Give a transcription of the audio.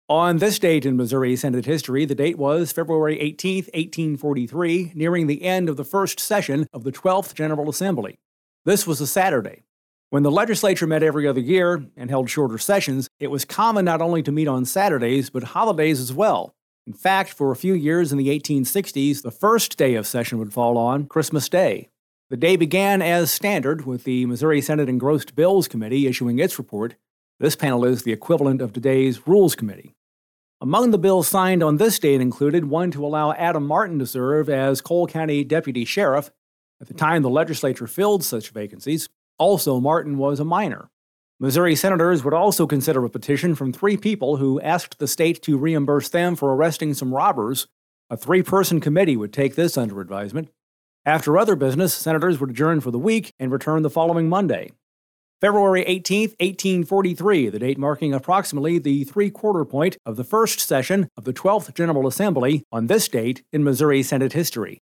On this date in Missouri Senate history, the date was February 18, 1843, nearing the end of the first session of the 12th General Assembly. This was a Saturday. When the legislature met every other year and held shorter sessions, it was common not only to meet on Saturdays, but holidays as well. In fact, for a few years in the 1860s, the first day of session would fall on Christmas Day. The day began as standard, with the Missouri Senate Engrossed Bills Committee issuing its report. This panel is the equivalent of today's Rules Committee. Among the bills signed on this date included one to allow Adam Martin to serve as Cole County Deputy Sheriff. At the time the legislature filled such vacancies, also Martin was a minor. Missouri senators would also consider a petition from 3 people who asked the state to reimburse them for arresting some robbers. A 3-person committee would take this under advisement. After other business, senators would adjourn for the week and return the following Monday. February 18, 1843, the date marking approximately the 3/4 point of the first session of the 12th General Assembly on this date in Missouri Senate history.